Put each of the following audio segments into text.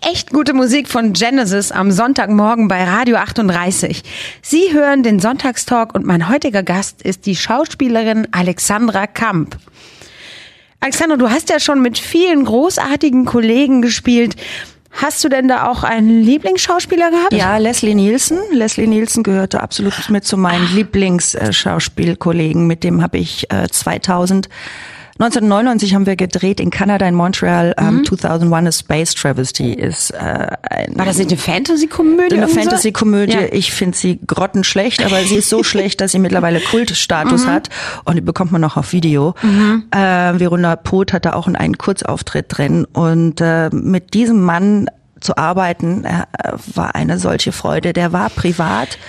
echt gute Musik von Genesis am Sonntagmorgen bei Radio 38. Sie hören den Sonntagstalk und mein heutiger Gast ist die Schauspielerin Alexandra Kamp. Alexandra, du hast ja schon mit vielen großartigen Kollegen gespielt. Hast du denn da auch einen Lieblingsschauspieler gehabt? Ja, Leslie Nielsen. Leslie Nielsen gehörte absolut mit zu meinen Lieblingsschauspielkollegen. Mit dem habe ich 1999 haben wir gedreht in Kanada, in Montreal. 2001 A Space Travesty ist war das nicht eine Fantasy-Komödie? Eine Fantasy-Komödie. Ja. Ich finde sie grottenschlecht, aber sie ist so schlecht, dass sie mittlerweile Kultstatus hat. Und die bekommt man noch auf Video. Verona Poth hatte auch einen Kurzauftritt drin. Und mit diesem Mann zu arbeiten, war eine solche Freude. Der war privat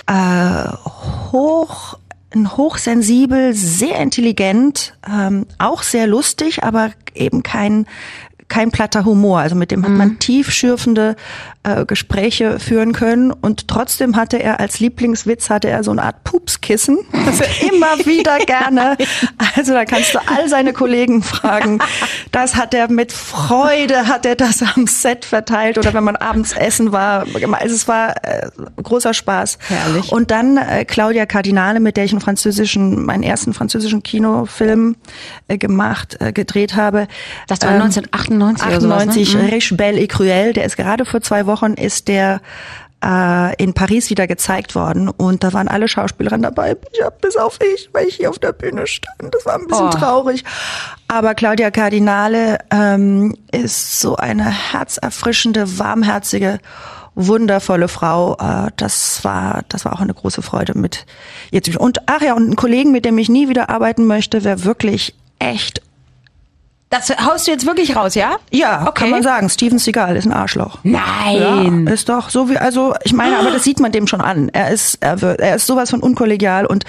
hochsensibel, sehr intelligent, auch sehr lustig, aber eben kein platter Humor. Also mit dem hat man tiefschürfende Gespräche führen können und trotzdem hatte er als Lieblingswitz so eine Art Pupskissen, das er immer wieder gerne, also da kannst du all seine Kollegen fragen, das hat er mit Freude, hat er das am Set verteilt oder wenn man abends essen war, also es war großer Spaß. Herrlich. Und dann Claudia Cardinale, mit der ich meinen ersten französischen Kinofilm gedreht habe. Das war 1998 oder sowas, ne? Riche, Belle et Cruelle, der ist gerade vor 2 Wochen ist der in Paris wieder gezeigt worden und da waren alle Schauspielerinnen dabei, bis auf weil ich hier auf der Bühne stand. Das war ein bisschen traurig. Aber Claudia Cardinale ist so eine herzerfrischende, warmherzige, wundervolle Frau. Das war auch eine große Freude mit ihr zu. Und einen Kollegen, mit dem ich nie wieder arbeiten möchte, wäre wirklich echt. Das haust du jetzt wirklich raus, ja? Ja, okay. Kann man sagen. Steven Seagal ist ein Arschloch. Nein. Ja, ist doch so ich meine, aber das sieht man dem schon an. Er ist sowas von unkollegial und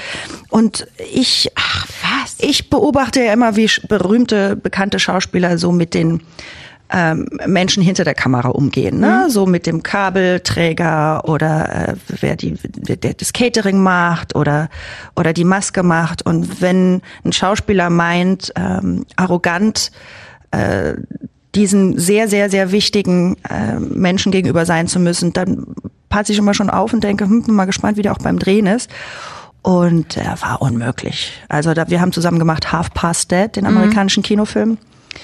ich beobachte ja immer, wie berühmte, bekannte Schauspieler so mit den Menschen hinter der Kamera umgehen, ne? So mit dem Kabelträger oder wer das Catering macht oder die Maske macht. Und wenn ein Schauspieler meint, arrogant diesen sehr, sehr, sehr wichtigen Menschen gegenüber sein zu müssen, dann passe ich immer schon auf und denke, bin mal gespannt, wie der auch beim Drehen ist. Und er war unmöglich. Also wir haben zusammen gemacht Half Past Dead, den amerikanischen Kinofilm.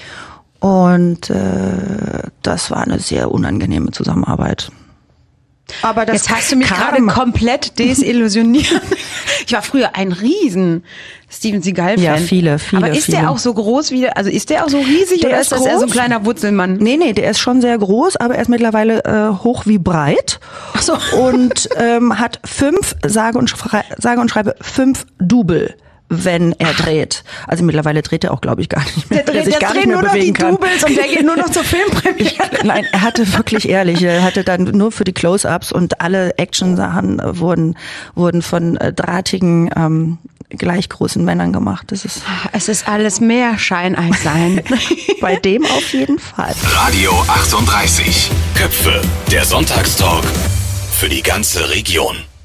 Und das war eine sehr unangenehme Zusammenarbeit. Aber jetzt hast du mich gerade komplett desillusioniert. Ich war früher ein riesen Steven Seagal-Fan. Ja, viele. Aber ist der auch so groß ist der auch so riesig oder ist das eher so ein kleiner Wurzelmann? Nee, der ist schon sehr groß, aber er ist mittlerweile hoch wie breit. Ach so. Und hat 5, sage und schreibe 5 Double, wenn er dreht. Also mittlerweile dreht er auch, glaube ich, gar nicht mehr, weil er sich gar nicht mehr bewegen kann. Der dreht nur noch die Doubles und der geht nur noch zur Filmpremiere. Nein, er hatte wirklich er hatte dann nur für die Close-Ups und alle Action-Sachen wurden von drahtigen, gleich großen Männern gemacht. Es ist alles mehr Schein als Sein. Bei dem auf jeden Fall. Radio 38. Köpfe. Der Sonntagstalk für die ganze Region.